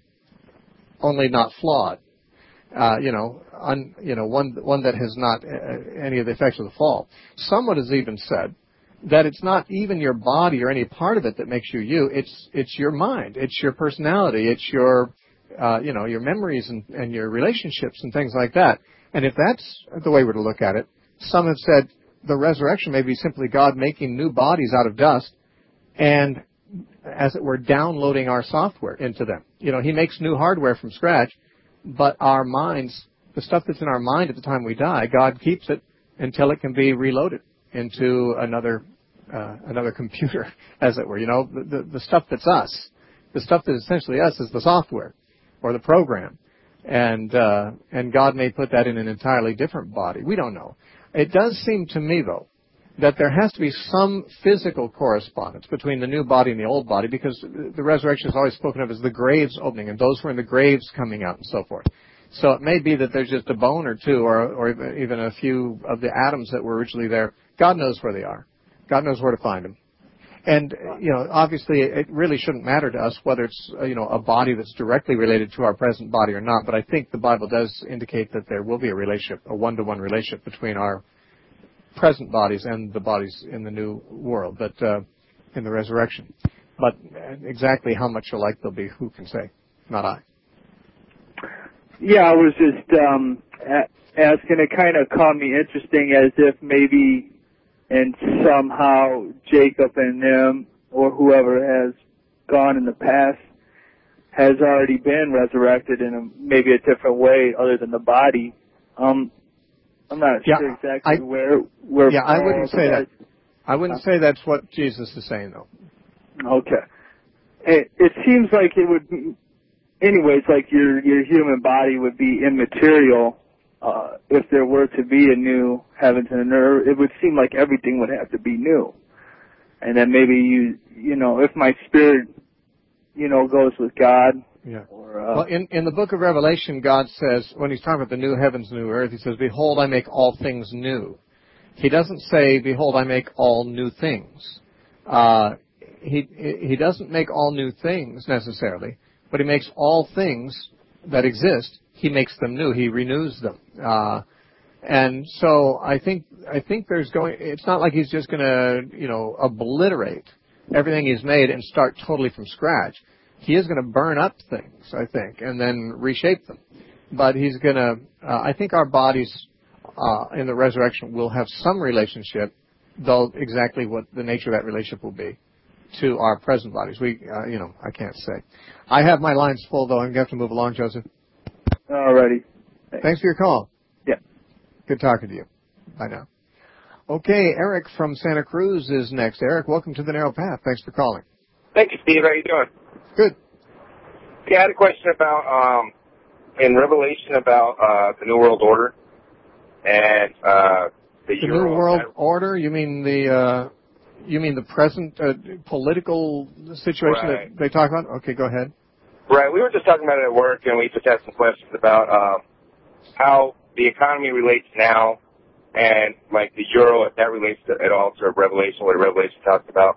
only not flawed. Uh, you know, un, you know, one one that has not uh, any of the effects of the fall. Someone has even said that it's not even your body or any part of it that makes you you. It's it's your mind, it's your personality, it's your uh, you know your memories and, and your relationships and things like that. And if that's the way we're to look at it, some have said the resurrection may be simply God making new bodies out of dust and, as it were, downloading our software into them. You know, he makes new hardware from scratch, but our minds, the stuff that's in our mind at the time we die, God keeps it until it can be reloaded into another uh, another computer, as it were. You know, the, the, the stuff that's us, the stuff that is essentially us is the software or the program. And uh, and God may put that in an entirely different body. We don't know. It does seem to me, though, that there has to be some physical correspondence between the new body and the old body, because the resurrection is always spoken of as the graves opening, and those who are in the graves coming out and so forth. So it may be that there's just a bone or two, or, or even a few of the atoms that were originally there. God knows where they are. God knows where to find them. And, you know, obviously it really shouldn't matter to us whether it's, you know, a body that's directly related to our present body or not, but I think the Bible does indicate that there will be a relationship, a one-to-one relationship between our present bodies and the bodies in the new world. But uh, in the resurrection. But exactly how much alike they'll be, who can say? Not I. Yeah, I was just um, a- asking. It kind of caught me interesting, as if maybe, and somehow Jacob and them, or whoever has gone in the past, has already been resurrected in a, maybe a different way other than the body. Um, I'm not yeah, sure exactly I, where where. Yeah, I wouldn't say that. I wouldn't uh, say that's what Jesus is saying, though. Okay. It, it seems like it would. Be, anyways, like your your human body would be immaterial uh, if there were to be a new heavens and earth. It would seem like everything would have to be new, and then maybe you you know if my spirit you know goes with God. Yeah. Or, uh, well, in, in the book of Revelation, God says, when he's talking about the new heavens and new earth, he says, behold, I make all things new. He doesn't say, behold, I make all new things. Uh, he, he doesn't make all new things necessarily, but he makes all things that exist, he makes them new. He renews them. Uh, and so I think, I think there's going, it's not like he's just going to, you know, obliterate everything he's made and start totally from scratch. He is going to burn up things, I think, and then reshape them. But he's going to, uh, I think our bodies uh, in the resurrection will have some relationship, though exactly what the nature of that relationship will be, to our present bodies. We, uh, you know, I can't say. I have my lines full, though. I'm going to have to move along, Joseph. All righty. Thanks. Thanks for your call. Yeah. Good talking to you. Bye now. Okay, Eric from Santa Cruz is next. Eric, welcome to the Narrow Path. Thanks for calling. Thank you, Steve. How you doing? Good. Yeah, I had a question about, um, in Revelation about uh, the New World Order and uh, the, the Euro. New World Order? You mean the uh, you mean the present uh, political situation Right. that they talk about? Okay, go ahead. Right. We were just talking about it at work, and we just had some questions about um, how the economy relates now, and like the euro, if that relates to, at all to Revelation, what Revelation talks about.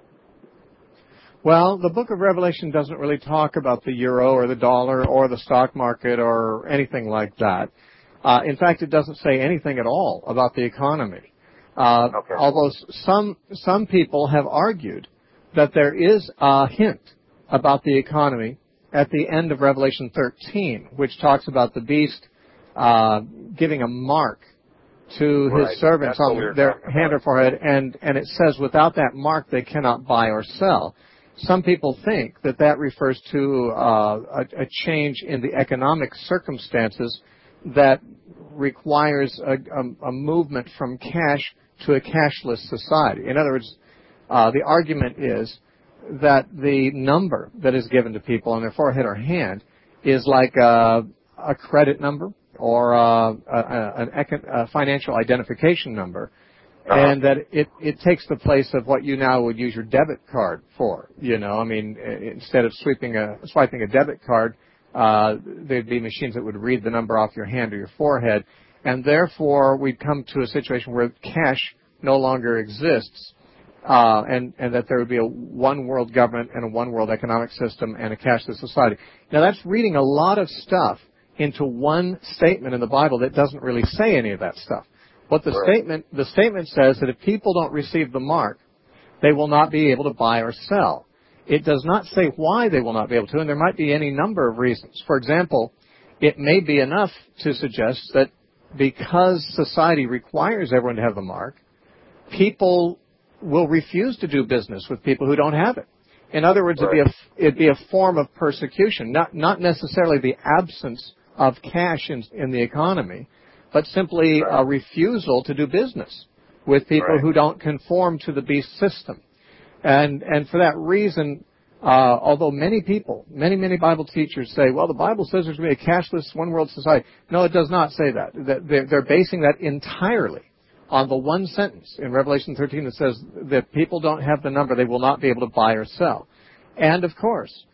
Well, the book of Revelation doesn't really talk about the euro or the dollar or the stock market or anything like that. Uh, in fact, it doesn't say anything at all about the economy. Uh, okay. Although some some people have argued that there is a hint about the economy at the end of Revelation thirteen, which talks about the beast uh, giving a mark to his right. servants That's on we their hand or forehead, and, and it says without that mark they cannot buy or sell. Some people think that that refers to uh, a, a change in the economic circumstances that requires a, a, a movement from cash to a cashless society. In other words, uh, the argument is that the number that is given to people on their forehead or hand is like a, a credit number or a, a, an econ, a financial identification number. Uh-huh. And that it, it takes the place of what you now would use your debit card for. You know, I mean, instead of sweeping a, swiping a debit card, uh, there'd be machines that would read the number off your hand or your forehead. And therefore, we'd come to a situation where cash no longer exists, uh, and, and that there would be a one world government and a one world economic system and a cashless society. Now, that's reading a lot of stuff into one statement in the Bible that doesn't really say any of that stuff. What the right. statement the statement says that if people don't receive the mark, they will not be able to buy or sell. It does not say why they will not be able to, and there might be any number of reasons. For example, it may be enough to suggest that because society requires everyone to have the mark, people will refuse to do business with people who don't have it. In other words, right. it'd be a it'd be a form of persecution, not not necessarily the absence of cash in, in the economy, but simply right. a refusal to do business with people right. who don't conform to the beast system. And and for that reason, uh, although many people, many, many Bible teachers say, well, the Bible says there's going to be a cashless one-world society. No, it does not say that. that they're, they're basing that entirely on the one sentence in Revelation thirteen that says that people don't have the number, they will not be able to buy or sell. And, of course,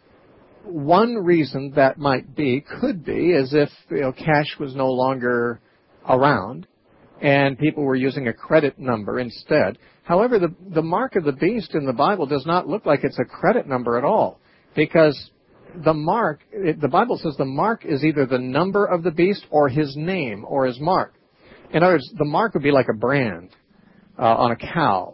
one reason that might be, could be, is if you know, cash was no longer around and people were using a credit number instead. However, the, the mark of the beast in the Bible does not look like it's a credit number at all, because the mark, it, the Bible says the mark is either the number of the beast or his name or his mark. In other words, the mark would be like a brand uh, on a cow.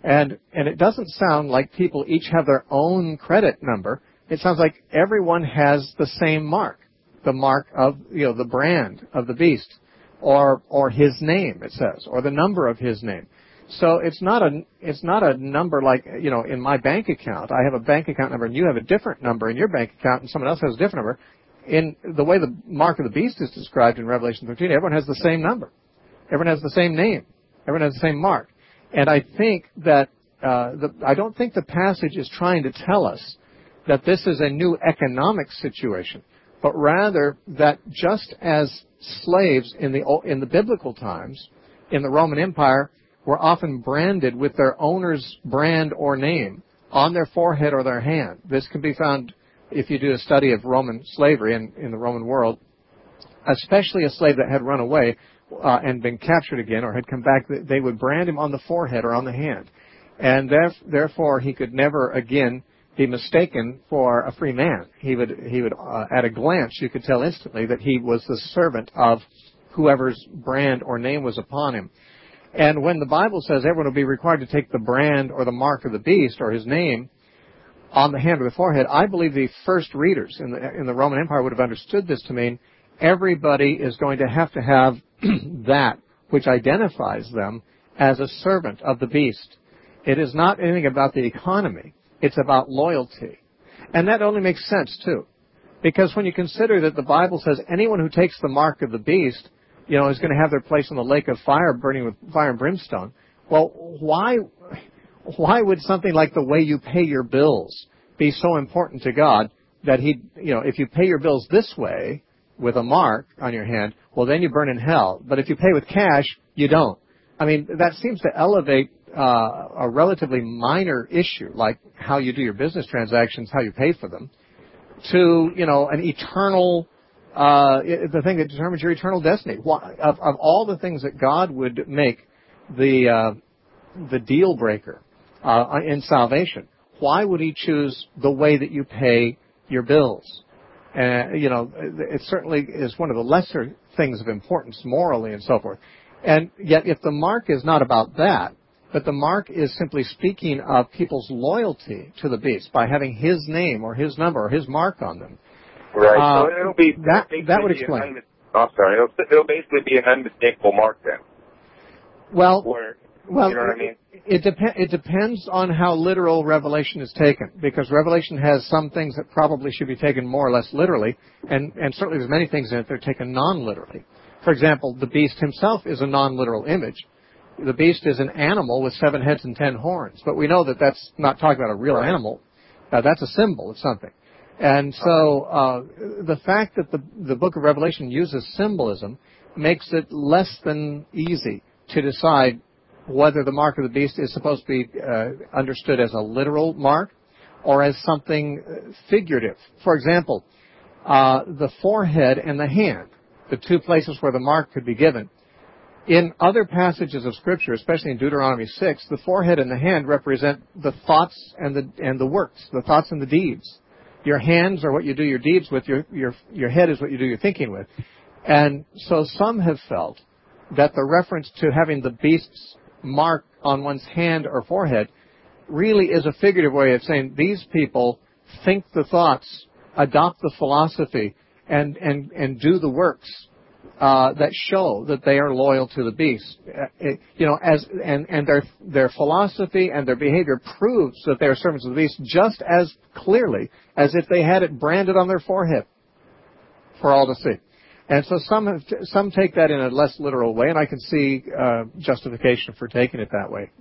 And, and it doesn't sound like people each have their own credit number. It sounds like everyone has the same mark, the mark of, you know, the brand of the beast, or, or his name, it says, or the number of his name. So it's not a, it's not a number like, you know, in my bank account. I have a bank account number and you have a different number in your bank account and someone else has a different number. In the way the mark of the beast is described in Revelation thirteen, everyone has the same number. Everyone has the same name. Everyone has the same mark. And I think that, uh, the, I don't think the passage is trying to tell us that this is a new economic situation, but rather that just as slaves in the, in the biblical times, in the Roman Empire, were often branded with their owner's brand or name on their forehead or their hand. This can be found if you do a study of Roman slavery in, in the Roman world, especially a slave that had run away uh, and been captured again or had come back. They would brand him on the forehead or on the hand. And therefore, he could never again be mistaken for a free man. He would, he would uh, at a glance, you could tell instantly that he was the servant of whoever's brand or name was upon him. And when the Bible says everyone will be required to take the brand or the mark of the beast or his name on the hand or the forehead, I believe the first readers in the, in the Roman Empire would have understood this to mean everybody is going to have to have that which identifies them as a servant of the beast. It is not anything about the economy. It's about loyalty. And that only makes sense, too. Because when you consider that the Bible says anyone who takes the mark of the beast, you know, is going to have their place in the lake of fire burning with fire and brimstone. Well, why, why would something like the way you pay your bills be so important to God that he, you know, if you pay your bills this way with a mark on your hand, well, then you burn in hell. But if you pay with cash, you don't. I mean, that seems to elevate uh, a relatively minor issue, like how you do your business transactions, how you pay for them, to, you know, an eternal Uh, the thing that determines your eternal destiny. Of, of all the things that God would make the uh, the deal breaker uh, in salvation, why would He choose the way that you pay your bills? Uh, you know, it certainly is one of the lesser things of importance morally and so forth. And yet, if the mark is not about that, but the mark is simply speaking of people's loyalty to the beast by having his name or his number or his mark on them. Right. Uh, so it'll be that, that would explain. Unmis- oh, sorry. It'll, it'll basically be an unmistakable mark then. Well, Where, well, you know what I mean? It, dep- it depends on how literal Revelation is taken, because Revelation has some things that probably should be taken more or less literally, and, and certainly there's many things in it that are taken non-literally. For example, the beast himself is a non-literal image. The beast is an animal with seven heads and ten horns, but we know that that's not talking about a real right. animal. Uh, that's a symbol of something. And so uh, the fact that the, the book of Revelation uses symbolism makes it less than easy to decide whether the mark of the beast is supposed to be uh, understood as a literal mark or as something figurative. For example, uh, the forehead and the hand, the two places where the mark could be given. In other passages of Scripture, especially in Deuteronomy six, the forehead and the hand represent the thoughts and the and the works, the thoughts and the deeds. Your hands are what you do your deeds with. Your your your head is what you do your thinking with. And so some have felt that the reference to having the beast's mark on one's hand or forehead really is a figurative way of saying these people think the thoughts, adopt the philosophy, and and and do the works uh, that show that they are loyal to the beast. Uh, it, you know, as and and their their philosophy and their behavior proves that they are servants of the beast just as clearly as if they had it branded on their forehead for all to see. And so some have, some take that in a less literal way, and I can see uh, justification for taking it that way.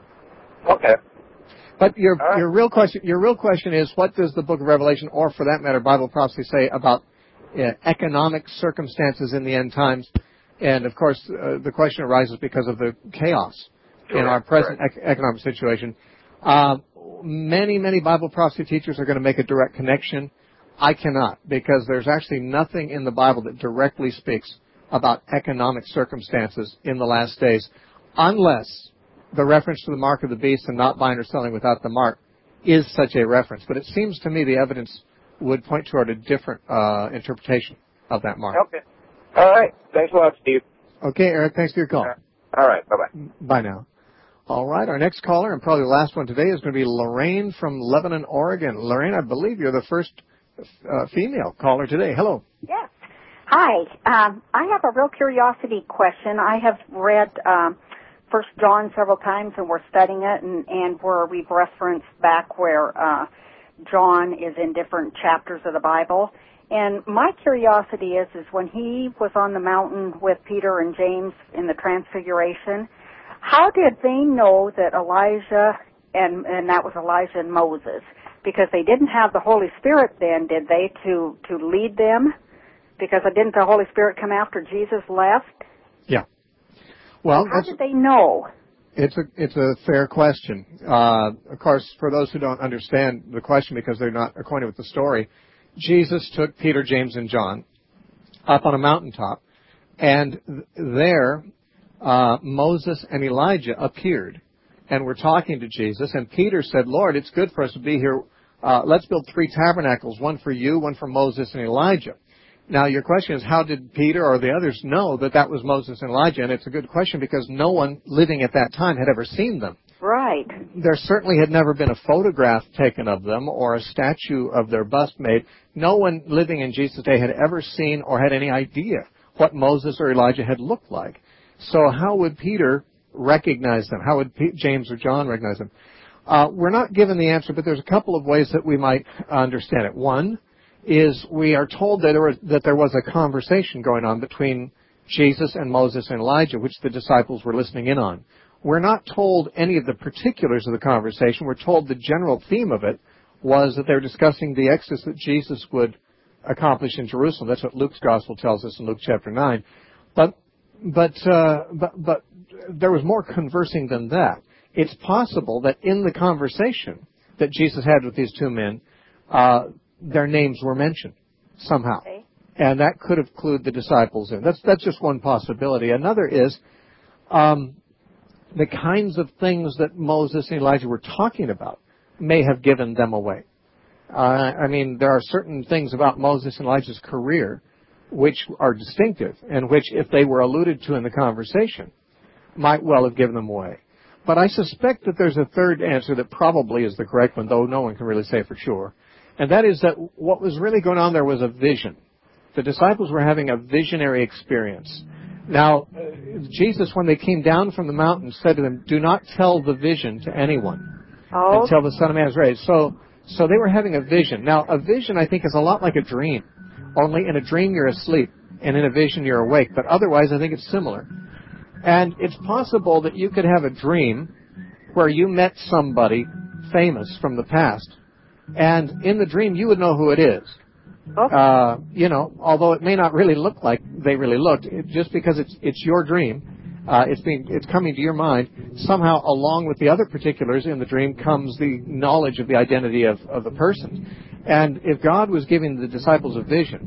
Okay. But your right. your real question your real question is, what does the Book of Revelation, or for that matter, Bible prophecy, say about uh, economic circumstances in the end times? And of course, uh, the question arises because of the chaos Correct. in our present Correct. ec- economic situation. Uh, many many Bible prophecy teachers are going to make a direct connection. I cannot, because there's actually nothing in the Bible that directly speaks about economic circumstances in the last days, unless the reference to the mark of the beast and not buying or selling without the mark is such a reference. But it seems to me the evidence would point toward a different uh, interpretation of that mark. Okay. All right. Thanks a lot, Steve. Okay, Eric, thanks for your call. All right. Bye-bye. Bye now. All right, our next caller, and probably the last one today, is going to be Lorraine from Lebanon, Oregon. Lorraine, I believe you're the first uh, female caller today. Hello. Yes. Hi. Um, I have a real curiosity question. I have read um, First John several times, and we're studying it, and, and where we've referenced back where uh, John is in different chapters of the Bible. And my curiosity is, is when he was on the mountain with Peter and James in the Transfiguration, how did they know that Elijah, and, and that was Elijah and Moses? Because they didn't have the Holy Spirit then, did they, to, to lead them? Because didn't the Holy Spirit come after Jesus left? Yeah. Well, how did they know? It's a it's a fair question. Uh, of course, for those who don't understand the question because they're not acquainted with the story, Jesus took Peter, James, and John up on a mountaintop, and th- there uh, Moses and Elijah appeared and were talking to Jesus. And Peter said, "Lord, it's good for us to be here. Uh, let's build three tabernacles: one for you, one for Moses, and Elijah." Now, your question is, how did Peter or the others know that that was Moses and Elijah? And it's a good question because no one living at that time had ever seen them. Right. There certainly had never been a photograph taken of them or a statue of their bust made. No one living in Jesus' day had ever seen or had any idea what Moses or Elijah had looked like. So how would Peter recognize them? How would P- James or John recognize them? Uh, we're not given the answer, but there's a couple of ways that we might understand it. One is we are told that there, was, that there was a conversation going on between Jesus and Moses and Elijah, which the disciples were listening in on. We're not told any of the particulars of the conversation. We're told the general theme of it was that they were discussing the exodus that Jesus would accomplish in Jerusalem. That's what Luke's gospel tells us in Luke chapter nine. But but uh, but but there was more conversing than that. It's possible that in the conversation that Jesus had with these two men, uh, their names were mentioned somehow. Okay. And that could include the disciples in. That's that's just one possibility. Another is um, the kinds of things that Moses and Elijah were talking about may have given them away. Uh, I mean, there are certain things about Moses and Elijah's career which are distinctive and which, if they were alluded to in the conversation, might well have given them away. But I suspect that there's a third answer that probably is the correct one, though no one can really say for sure. And that is that what was really going on there was a vision. The disciples were having a visionary experience. Now, uh, Jesus, when they came down from the mountain, said to them, "Do not tell the vision to anyone oh. until the Son of Man is raised." So, so they were having a vision. Now, a vision, I think, is a lot like a dream. Only in a dream you're asleep, and in a vision you're awake. But otherwise, I think it's similar. And it's possible that you could have a dream where you met somebody famous from the past. And in the dream, you would know who it is. Oh. Uh, you know, although it may not really look like they really looked, it, just because it's it's your dream, uh, it's being it's coming to your mind. Somehow, along with the other particulars in the dream, comes the knowledge of the identity of, of the person. And if God was giving the disciples a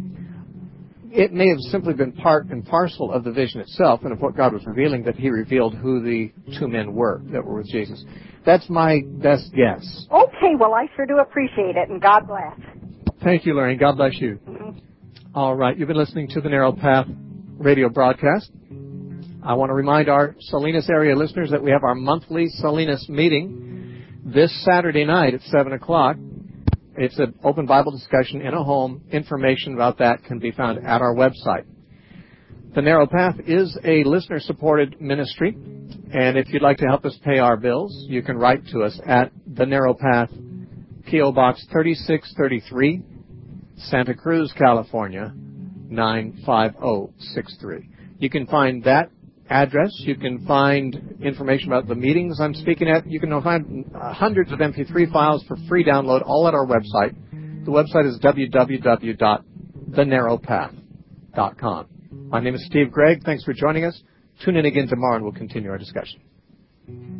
vision, it may have simply been part and parcel of the vision itself, and of what God was revealing, that He revealed who the two men were that were with Jesus. That's my best guess. Okay, well, I sure do appreciate it, and God bless. Thank you, Lorraine. God bless you. Mm-hmm. All right, you've been listening to the Narrow Path radio broadcast. I want to remind our Salinas area listeners that we have our monthly Salinas meeting this Saturday night at seven o'clock. It's an open Bible discussion in a home. Information about that can be found at our website. The Narrow Path is a listener-supported ministry, and if you'd like to help us pay our bills, you can write to us at The Narrow Path, P O Box thirty-six thirty-three, Santa Cruz, California, nine five zero six three. You can find that address. You can find information about the meetings I'm speaking at. You can find uh, hundreds of M P three files for free download, all at our website. The website is w w w dot the narrow path dot com. My name is Steve Gregg. Thanks for joining us. Tune in again tomorrow and we'll continue our discussion.